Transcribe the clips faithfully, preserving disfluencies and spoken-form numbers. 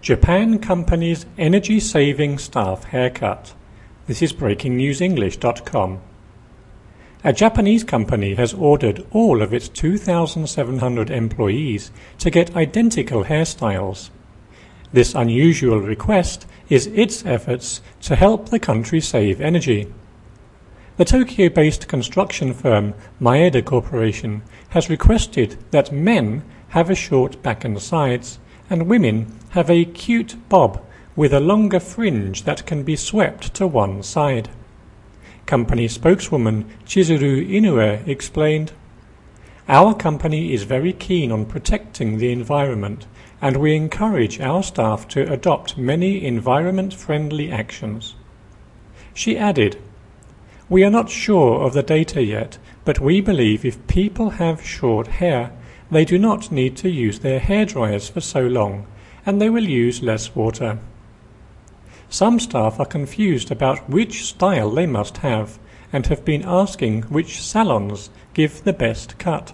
Japan company's energy-saving staff haircut. This is breaking news english dot com. A Japanese company has ordered all of its two thousand seven hundred employees to get identical hairstyles. This unusual request is its efforts to help the country save energy. The Tokyo-based construction firm Maeda Corporation has requested that men have a short back and sides, and women have a cute bob with a longer fringe that can be swept to one side. Company spokeswoman Chizuru Inoue explained, "Our company is very keen on protecting the environment, and we encourage our staff to adopt many environment-friendly actions." She added, "We are not sure of the data yet, but we believe if people have short hair, they do not need to use their hairdryers for so long, and they will use less water. Some staff are confused about which style they must have, and have been asking which salons give the best cut."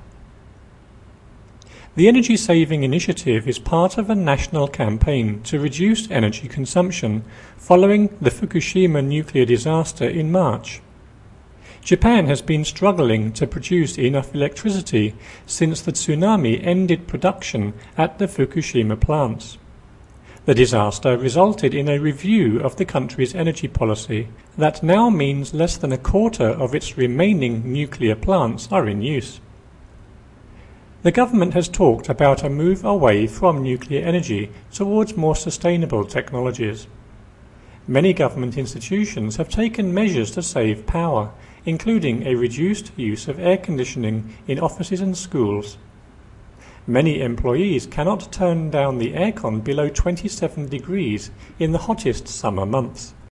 The Energy Saving Initiative is part of a national campaign to reduce energy consumption following the Fukushima nuclear disaster in March. Japan has been struggling to produce enough electricity since the tsunami ended production at the Fukushima plants. The disaster resulted in a review of the country's energy policy that now means less than a quarter of its remaining nuclear plants are in use. The government has talked about a move away from nuclear energy towards more sustainable technologies. Many government institutions have taken measures to save power, including a reduced use of air conditioning in offices and schools. Many employees cannot turn down the aircon below twenty-seven degrees in the hottest summer months.